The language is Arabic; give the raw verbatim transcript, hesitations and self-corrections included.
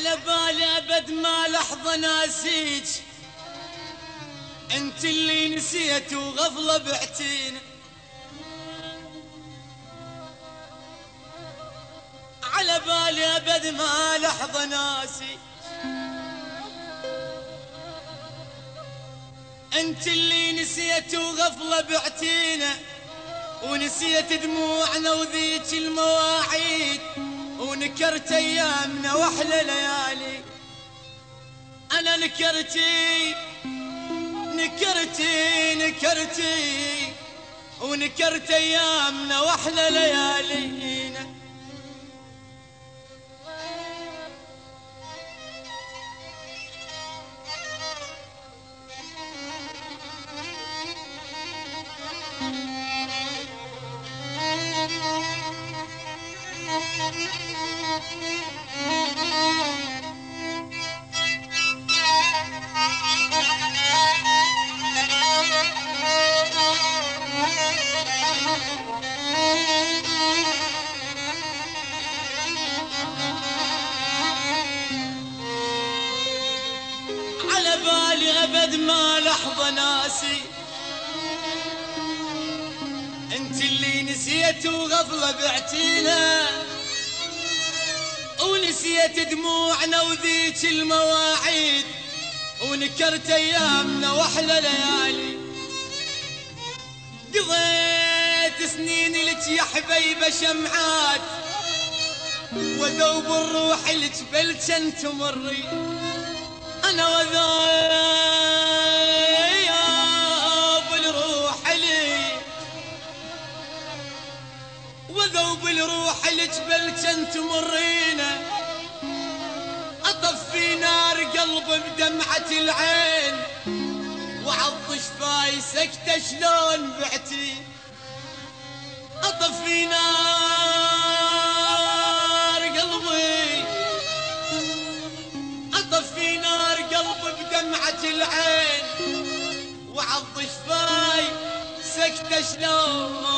على بالي ابد ما لحظة ناسيج، انت اللي نسيت وغفلة بعتينا. على بالي ابد ما لحظة ناسي، انت اللي نسيت وغفلة بعتينا، ونسيت دموعنا وذيك المواعيد، ونكرت ايامنا واحلى ليالي. انا نكرتي نكرتي نكرتي ونكرت ايامنا واحلى ليالينا. على بالي ابد ما لحظة ناسي، انت اللي نسيت وغفلة بعتينا، ونسيت دموعنا وذيك المواعيد، ونكرت ايامنا واحلى ليالي. قضيت سنين لك يا حبيبة شمعات، وذوب الروح لك بلجن تمري. انا وذوب الروح لي وذوب الروح لك بلجن تمرينا، اطفي نار قلب بدمعة العين، وعض شفاي سكتة شلون بعتي. اطفي نار قلبي اطفي نار قلبي بدمعة العين، وعض شفاي سكتة شلون